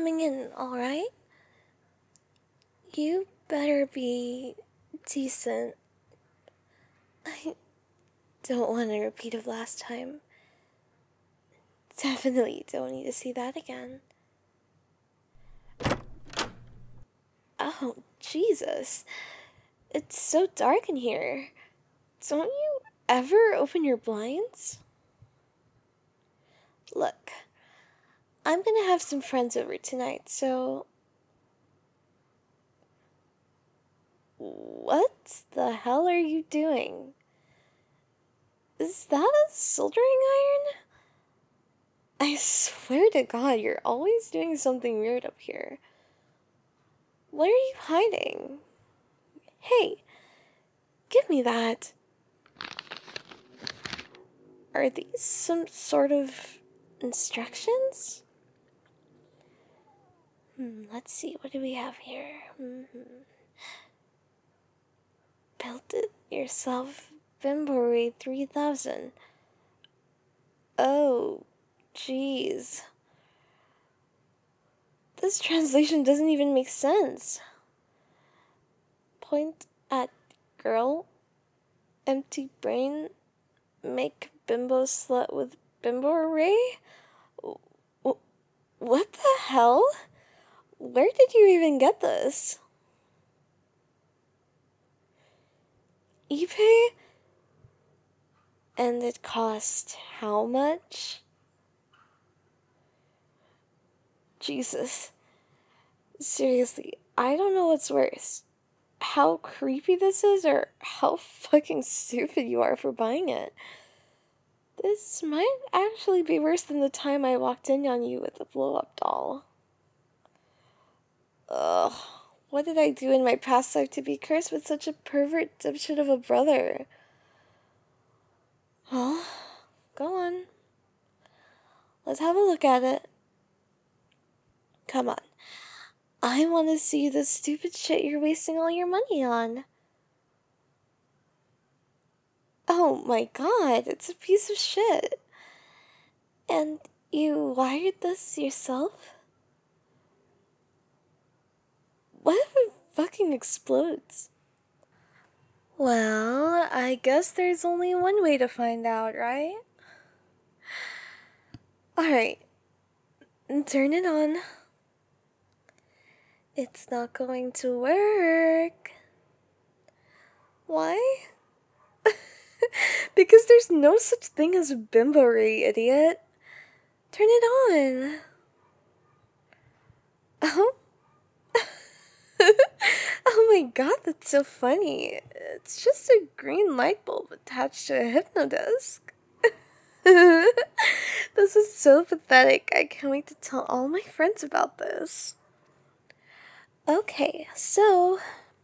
coming in, alright? You better be decent. I don't want a repeat of last time. Definitely don't need to see that again. Oh, Jesus. It's so dark in here. Don't you ever open your blinds? Look, I'm gonna have some friends over tonight, so... What the hell are you doing? Is that a soldering iron? I swear to God, you're always doing something weird up here. What are you hiding? Hey, give me that. Are these some sort of instructions? Let's see, what do we have here? Build it yourself, Bimbori 3000. Oh, jeez. This translation doesn't even make sense. Point at girl, empty brain, make bimbo slut with bimbo array? What the hell? Where did you even get this? eBay? And it cost how much? Jesus. Seriously, I don't know what's worse. How creepy this is, or how fucking stupid you are for buying it. This might actually be worse than the time I walked in on you with the blow-up doll. Ugh, what did I do in my past life to be cursed with such a pervert dipshit of a brother? Well, go on. Let's have a look at it. Come on. I want to see the stupid shit you're wasting all your money on. Oh my God, it's a piece of shit. And you wired this yourself? What if it fucking explodes? Well, I guess there's only one way to find out, right? Alright, turn it on. It's not going to work. Why? Because there's no such thing as a bimbo-ray, idiot. Turn it on. Oh? Oh my God, that's so funny. It's just a green light bulb attached to a hypnodisc. This is so pathetic. I can't wait to tell all my friends about this. Okay, so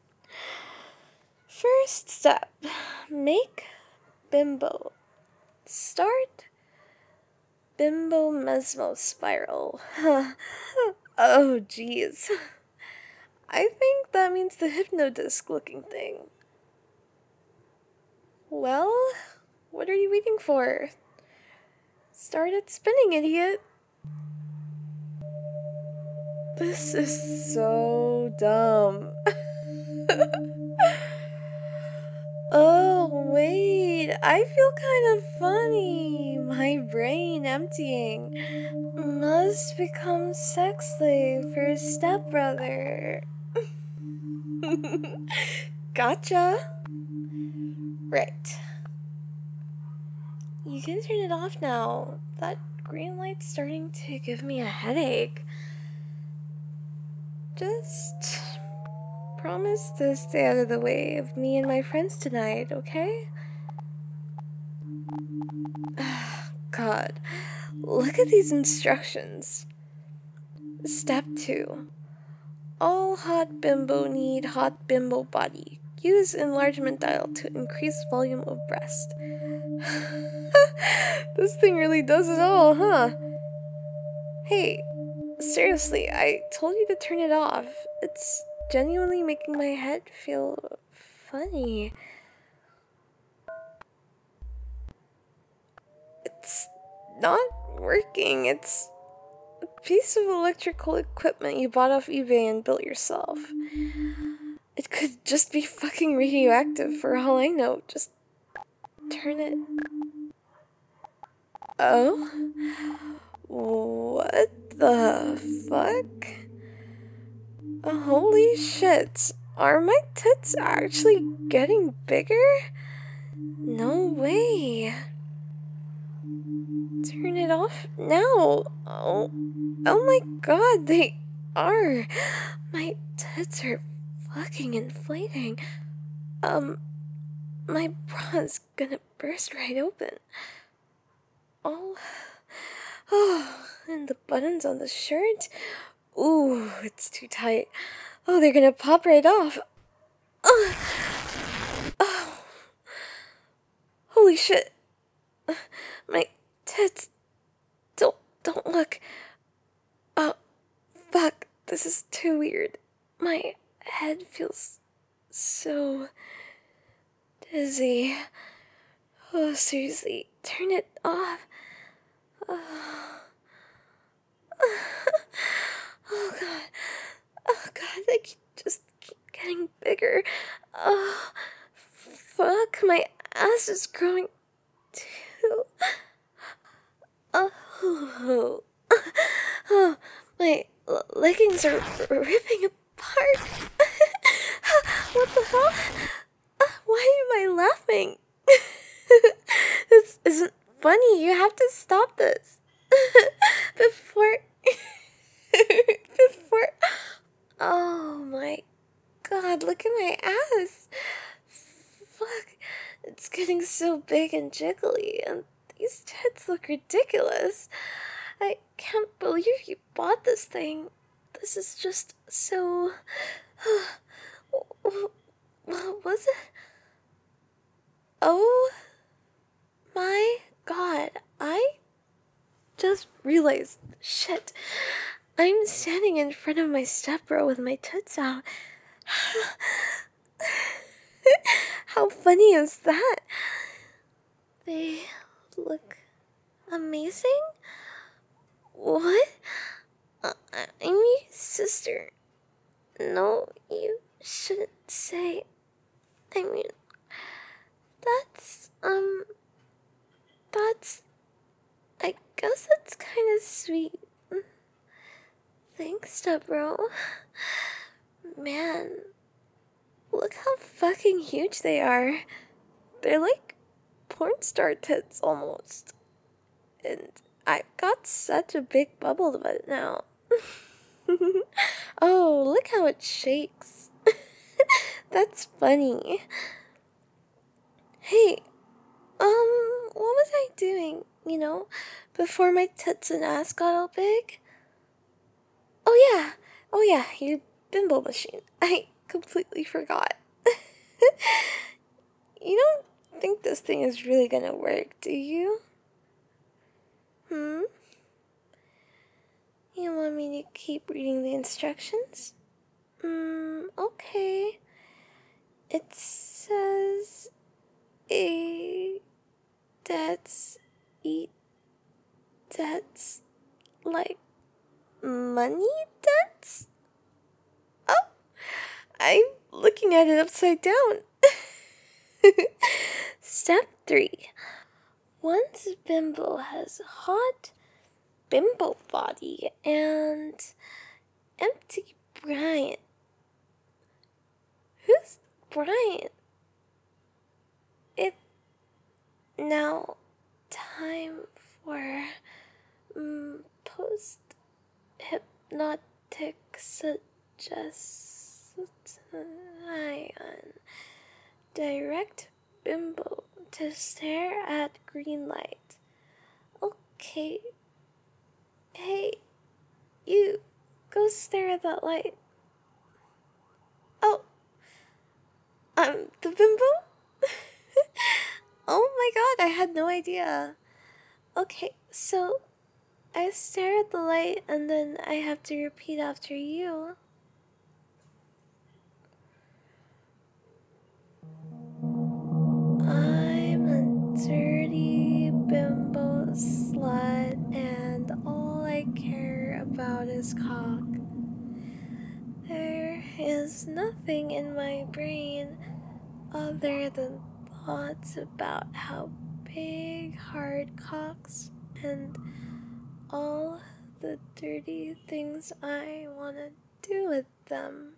first step, make bimbo. Start bimbo mesmo spiral. Oh geez. I think that means the hypnodisc looking thing. Well, what are you waiting for? Start it spinning, idiot. This is so dumb. Oh, wait, I feel kind of funny. My brain emptying. Must become sex slave for his stepbrother. Gotcha. Right. You can turn it off now. That green light's starting to give me a headache. Just promise to stay out of the way of me and my friends tonight, okay? God, look at these instructions. Step 2. All hot bimbo need hot bimbo body. Use enlargement dial to increase volume of breast. This thing really does it all, huh? Hey, seriously, I told you to turn it off. It's genuinely making my head feel funny. It's not working. It's piece of electrical equipment you bought off eBay and built yourself. It could just be fucking radioactive for all I know. Just turn it. Oh? What the fuck? Holy shit. Are my tits actually getting bigger? No way. Turn it off now. Oh my god, they are. My tits are fucking inflating. My bra's gonna burst right open. Oh, and the buttons on the shirt. Ooh, it's too tight. Oh, they're gonna pop right off. Oh, holy shit. My tits. Don't look. Oh, fuck. This is too weird. My head feels so dizzy. Oh, seriously, turn it off. Oh, oh god. Oh god, they just keep getting bigger. Oh, fuck, my ass is growing too. Oh, oh my leggings are ripping apart. What the hell? Why am I laughing? This isn't funny. You have to stop this. Before. Before. Oh my god, look at my ass. Fuck. It's getting so big and jiggly, and these tits look ridiculous. I can't believe you bought this thing. This is just so. What was it? Oh my god, I just realized, shit, I'm standing in front of my stepbro with my tits out. How funny is that? They look amazing? What? I'm your sister. No, you shouldn't say. I mean, I guess that's kind of sweet. Thanks, stepbro. Man, look how fucking huge they are. They're like porn star tits almost. And I've got such a big bubble butt now. Oh, look how it shakes. That's funny. Hey, what was I doing, before my tits and ass got all big? Oh yeah, your bimbo machine. I completely forgot. You don't think this thing is really gonna work, do you? You want me to keep reading the instructions? Okay. It says that's like money debts? Oh, I'm looking at it upside down. Step 3. Once bimbo has hot bimbo body and empty Brian. Who's Brian? It now time for post hypnotic suggestion. Direct bimbo to stare at green light. Okay. Hey, you, go stare at that light. Oh, I'm the bimbo? Oh my god, I had no idea. Okay, so I stare at the light and then I have to repeat after you. I'm a dirty bimbo slut and all I care about his cock. There is nothing in my brain other than thoughts about how big hard cocks and all the dirty things I want to do with them.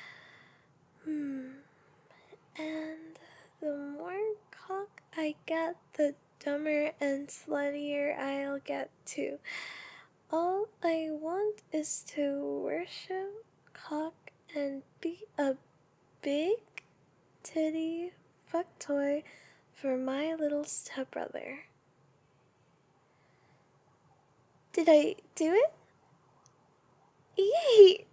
And the more cock I get, the dumber and sluttier I'll get too. All I want is to worship cock and be a big titty fuck toy for my little stepbrother. Did I do it? Yay!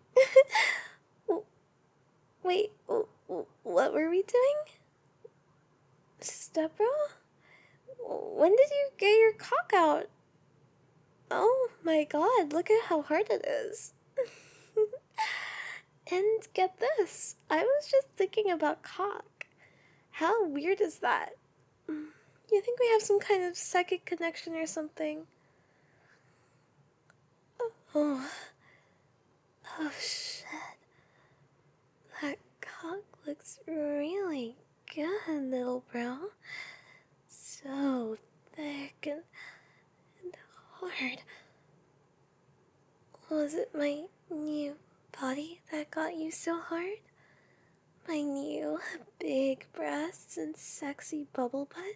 Wait, what were we doing? Stepbro? When did you get your cock out? Oh my god, look at how hard it is. And get this, I was just thinking about cock. How weird is that? You think we have some kind of psychic connection or something? Oh shit. That cock looks really good, little bro. So thick and hard. Was it my new body that got you so hard? My new big breasts and sexy bubble butt?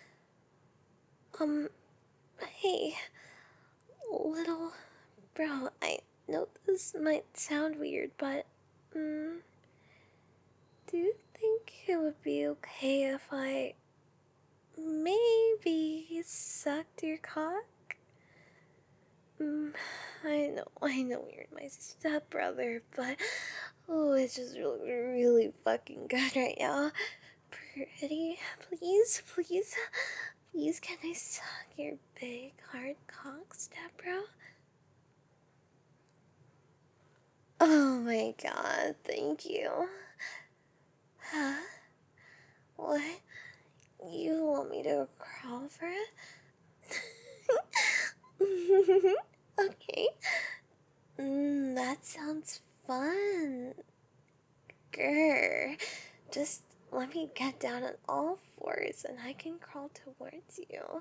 Hey, little bro, I know this might sound weird, but, do you think it would be okay if I maybe sucked your cock? I know you're my stepbrother, but it just really fucking good right now. Pretty, please, can I suck your big hard cock, stepbro? Oh my god, thank you. Huh? What? You want me to crawl for it? Okay. That sounds fun. Grr. Just let me get down on all fours and I can crawl towards you.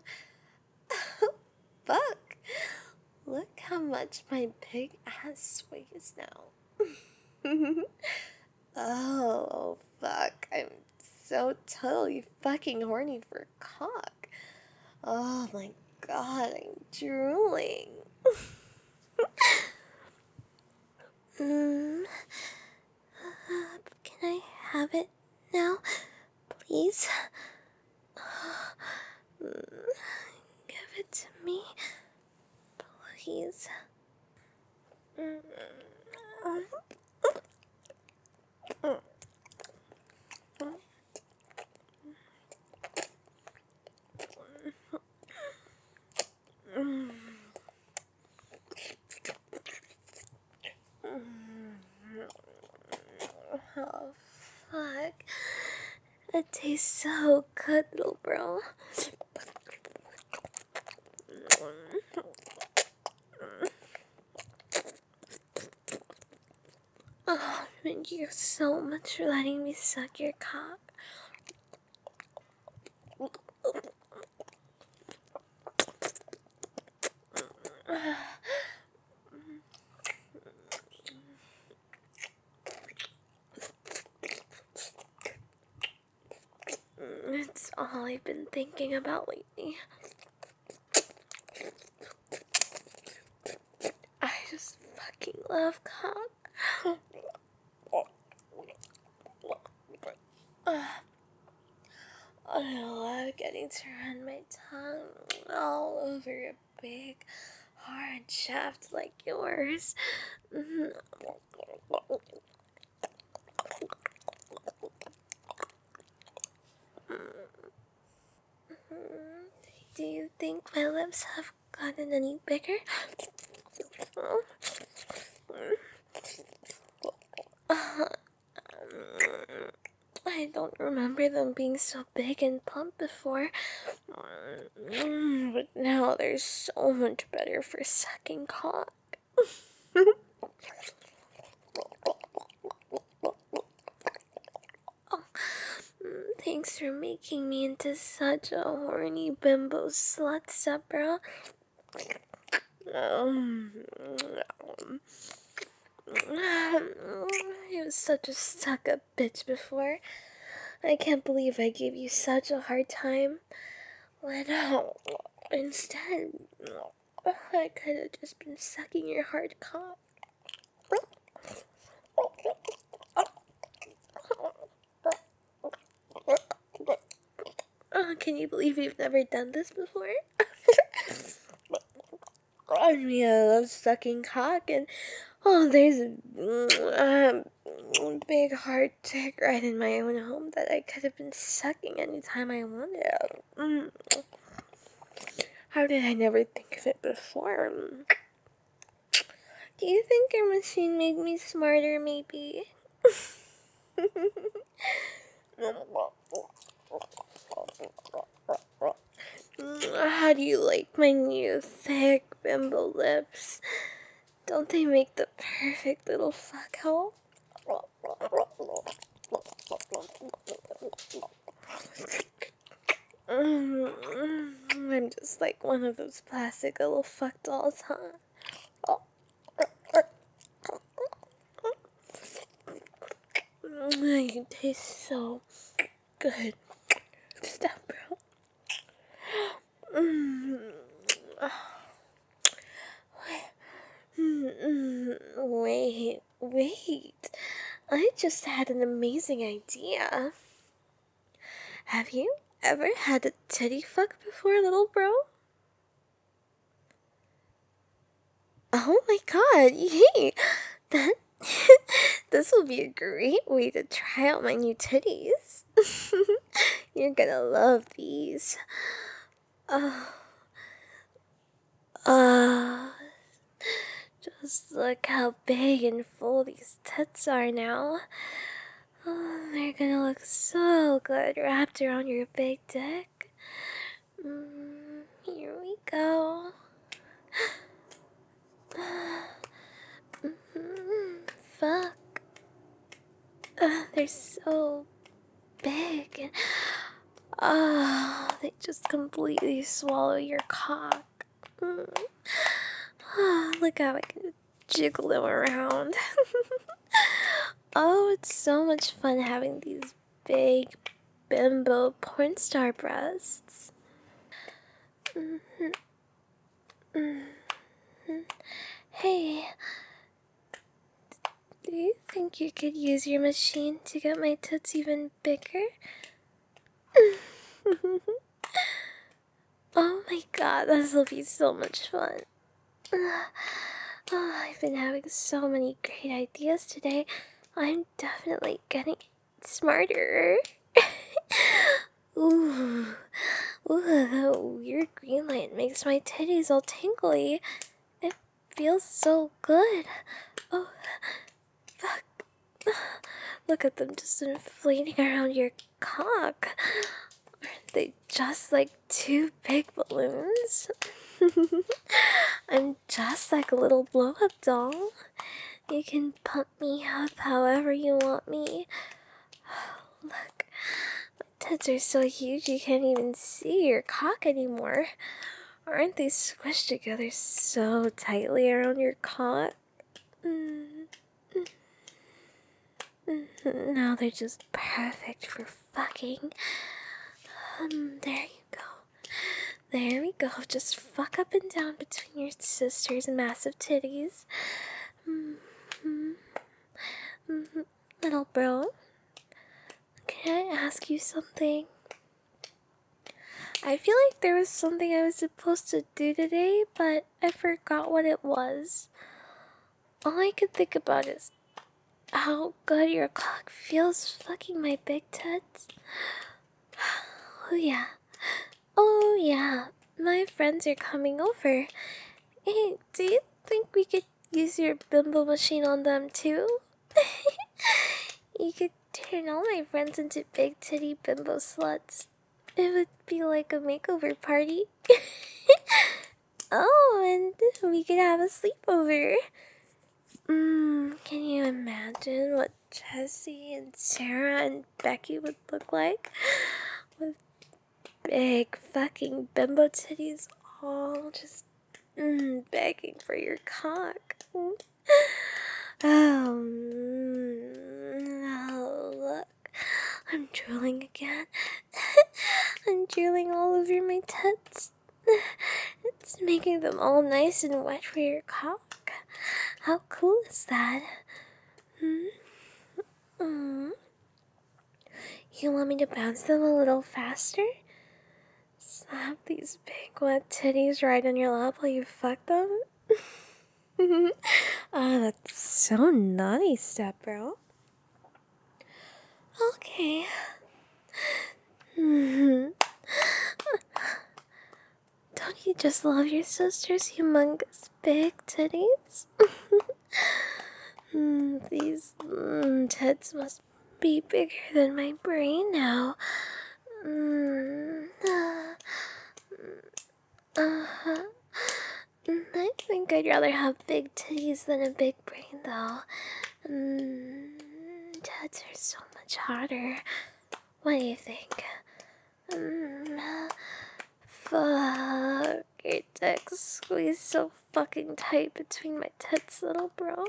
Fuck. Look how much my big ass weighs now. Oh, fuck. I'm so totally fucking horny for cock. Oh my god, I'm drooling. Can I have it now, please? Give it to me, please. Oh, fuck. It tastes so good, little bro. Oh, thank you so much for letting me suck your cock. It's all I've been thinking about lately. I just fucking love cock. I love getting to run my tongue all over a big, hard shaft like yours. Do you think my lips have gotten any bigger? I don't remember them being so big and plump before. But now they're so much better for sucking cock. Thanks for making me into such a horny bimbo slut, Zebra. He was such a suck-up bitch before. I can't believe I gave you such a hard time. When instead, I could have just been sucking your hard cock. Can you believe you've never done this before? I mean, I love sucking cock, and there's a big hard dick right in my own home that I could have been sucking anytime I wanted. How did I never think of it before? Do you think your machine made me smarter, maybe? How do you like my new thick bimbo lips? Don't they make the perfect little fuck hole? I'm just like one of those plastic little fuck dolls, huh? You taste so good. Stop, bro. Wait. I just had an amazing idea. Have you ever had a titty fuck before, little bro? Oh my god, yay! That this will be a great way to try out my new titties. You're gonna love these. Just look how big and full these tits are now. Oh, they're gonna look so good wrapped around your big dick. Here we go. Fuck. They're so big. They just completely swallow your cock. Look how I can jiggle them around. Oh, it's so much fun having these big bimbo porn star breasts. Hey, do you think you could use your machine to get my tits even bigger? Oh my god, this will be so much fun. I've been having so many great ideas today. I'm definitely getting smarter. Ooh, that weird green light makes my titties all tingly. It feels so good. Oh, fuck. Look at them just inflating around your cock. Aren't they just like two big balloons? I'm just like a little blow-up doll. You can pump me up however you want me. Look, my tits are so huge you can't even see your cock anymore. Aren't they squished together so tightly around your cock? Now they're just perfect for fucking. There you go. There we go. Just fuck up and down between your sister's massive titties. Little bro, can I ask you something? I feel like there was something I was supposed to do today, but I forgot what it was. All I could think about is how good your cock feels fucking my big tits. Oh yeah, my friends are coming over. Hey, do you think we could use your bimbo machine on them too? You could turn all my friends into big titty bimbo sluts. It would be like a makeover party. Oh, and we could have a sleepover. Can you imagine what Jessie and Sarah and Becky would look like? With big fucking bimbo titties all just begging for your cock. Oh, look. I'm drooling again. I'm drooling all over my tits. It's making them all nice and wet for your cock. How cool is that? You want me to bounce them a little faster? Slap these big wet titties right on your lap while you fuck them? Oh, that's so naughty, step bro. Okay. Don't you just love your sister's humongous big titties? These tits must be bigger than my brain now. I think I'd rather have big titties than a big brain, though. Tits are so much harder. What do you think? Fuck, your dick squeezed so fucking tight between my tits, little bro.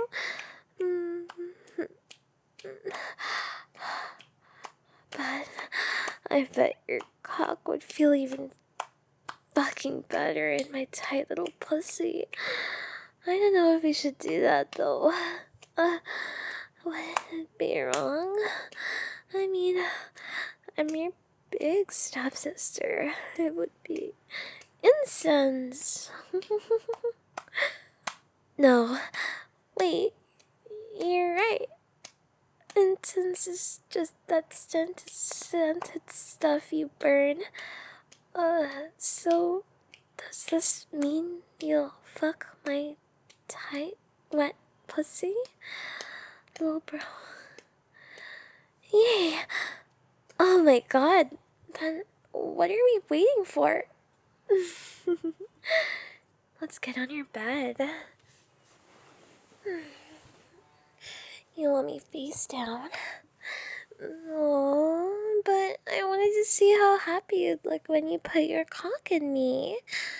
But I bet your cock would feel even fucking better in my tight little pussy. I don't know if we should do that, though. Would it be wrong? I mean, I'm your big stepsister. It would be incense. No, wait, you're right. Incense is just that scented stuff you burn. So does this mean you'll fuck my tight, wet pussy? Little bro. Yay! Oh my god. Then what are we waiting for? Let's get on your bed. You want me face down? No, but I wanted to see how happy you'd look when you put your cock in me.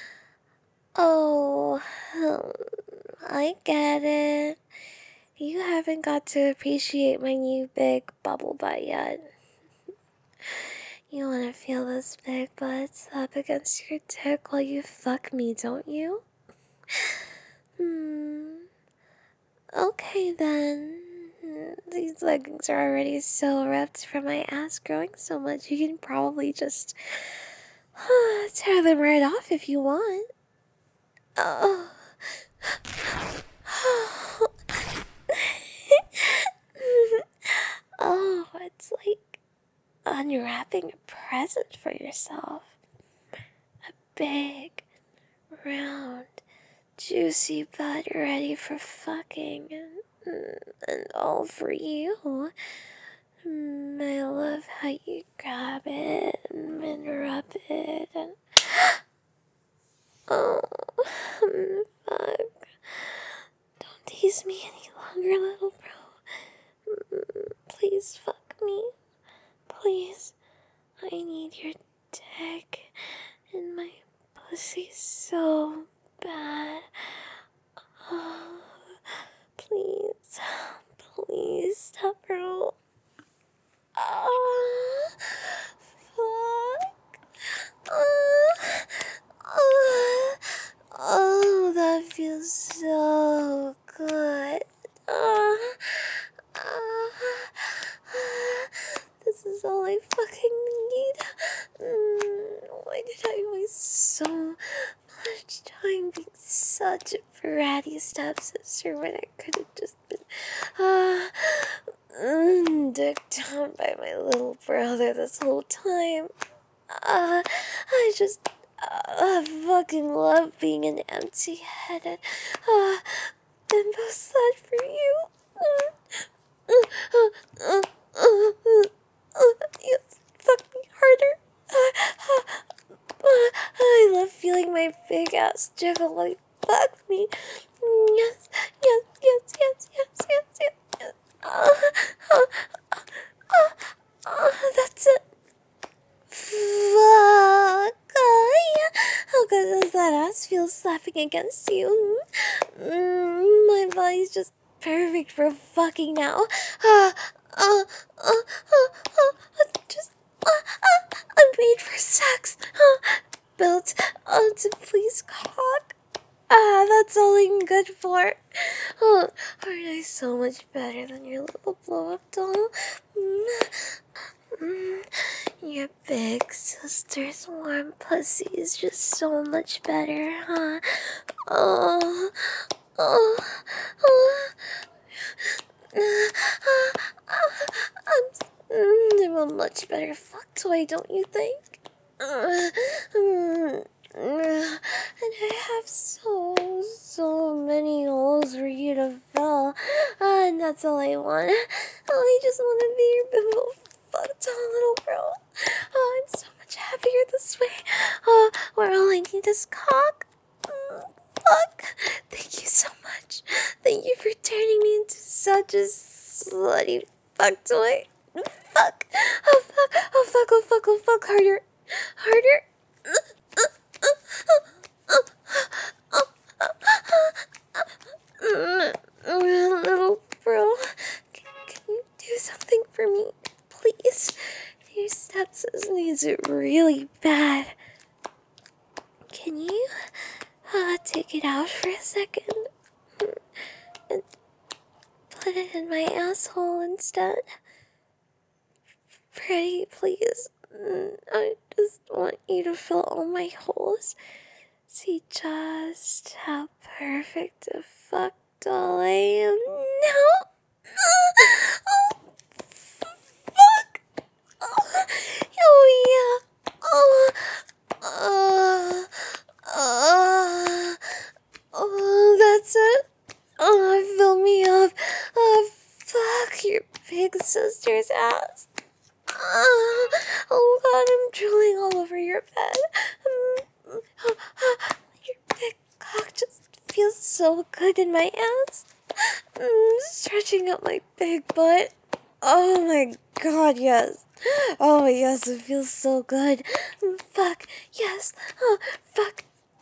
Oh, I get it. You haven't got to appreciate my new big bubble butt yet. You want to feel those big butts up against your dick while you fuck me, don't you? Okay then. These leggings are already so ripped from my ass growing so much, you can probably just tear them right off if you want. Oh. Oh, it's like unwrapping a present for yourself. A big, round, juicy butt ready for fucking and all for you. I love how you grab it and rub it and oh, fuck. Don't tease me any longer, little bro. Please fuck me. Please. I need your dick in my pussy so bad. Oh, please. Please stop, bro. Oh, fuck. Oh, that feels so good. This is all I fucking need. Why did I waste so much time being such a bratty stepsister when I could have just been dicked down by my little brother this whole time? I just fucking love being an empty-headed bimbo slut for you. You fuck me harder. I love feeling my big ass jiggle while you fuck me. Yes, yes, yes, yes, yes, yes, yes, yes. That's it. Fuck. Yeah. How good does that ass feel slapping against you? My body's just perfect for fucking now. Uh, uh, just, I'm made for sex. Built to please cock. That's all I'm good for. Oh, aren't I so much better than your little blow-up doll? Your big sister's warm pussy is just so much better, huh? Oh, oh, oh. I'm a much better fuck toy, don't you think? And I have so many holes for you to fill. And that's all I want. I just want to be your bimbo fuck doll, little bro. I'm so much happier this way. Where all I need is cock. Fuck. Thank you so much. Thank you for turning me into such a slutty fuck toy. Fuck. Oh fuck. Oh fuck. Oh fuck. Oh fuck. Harder. Harder. Little bro, can you do something for me, please? Your stepsis needs it really bad. Can you take it out for a second and put it in my asshole instead? Pretty, please. I just want you to fill all my holes. See just how perfect a fuck doll I am now. Oh, fuck. Oh yeah. That's it. Fill me up. Fuck your big sister's ass. Oh god, I'm drooling all over your bed. Your big cock just feels so good in my ass. Stretching out my big butt. Oh my god, yes. Oh yes, it feels so good. Fuck, yes. Fuck.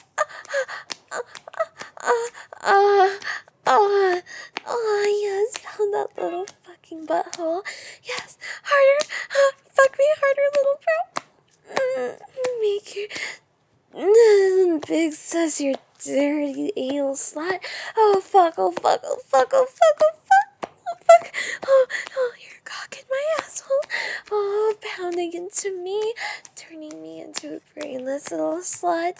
Yes, found that little fucking butthole. Yes, harder. Fuck me harder, little bro. Make your big sus, your dirty anal slut. Oh fuck, oh fuck, oh fuck, oh fuck, oh fuck, oh fuck. Your cock in my asshole. Oh, pounding into me, turning me into a brainless little slut.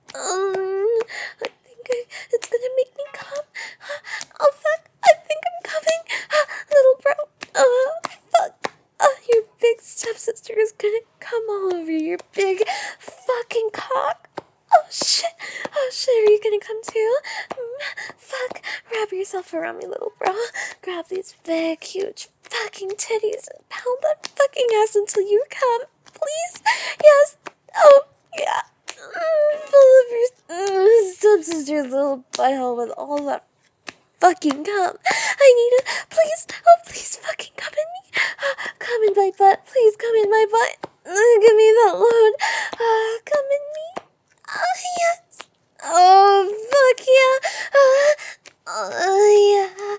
I think it's gonna make me come. Oh fuck, I think I'm coming. Little bro. Fuck. Your big stepsister is gonna come all over your big fucking cock. Oh shit, are you gonna come too? Fuck, wrap yourself around me, little bro. Grab these big, huge fucking titties and pound that fucking ass until you come. Please? Yes. Oh, yeah. Full of your stepsister's little butthole with all that fucking cum. I need it. Please. Oh, please fucking come in me. Come in my butt. Please come in my butt. Give me that load. Come in me. Yes. Oh, fuck yeah. Yeah.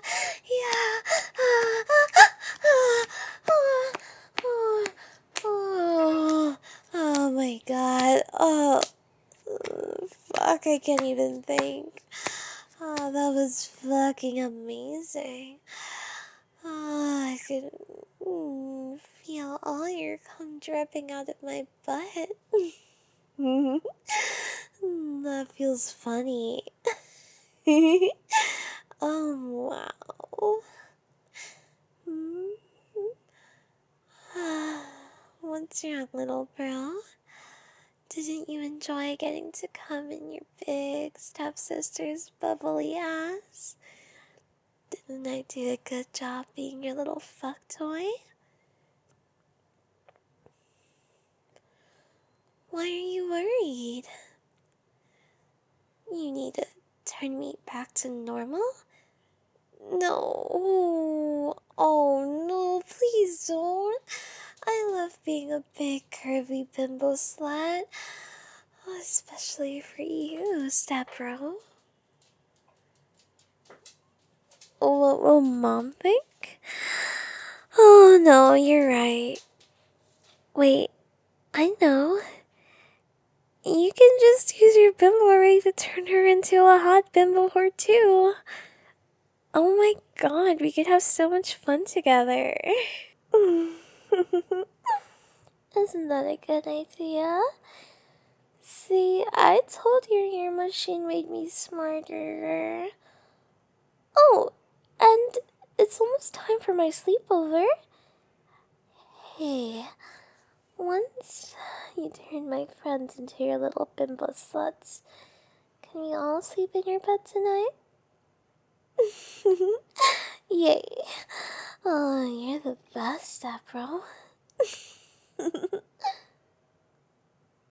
Oh my god. Fuck, I can't even think. Oh, that was fucking amazing. I could feel all your cum dripping out of my butt. That feels funny. Wow. What's wrong, little bro? Didn't you enjoy getting to come in your big stepsister's bubbly ass? Didn't I do a good job being your little fuck toy? Why are you worried? You need to turn me back to normal? No. Oh no, please don't. I love being a big curvy bimbo slut. Especially for you, step bro. What will mom think? Oh no, you're right. Wait, I know. You can just use your bimbo ring to turn her into a hot bimbo whore too. Oh my god, we could have so much fun together. Isn't that a good idea? See, I told you your machine made me smarter. Oh, and it's almost time for my sleepover. Hey, once you turn my friends into your little bimbo sluts, can we all sleep in your bed tonight? Yay. Oh, you're the best, Afro.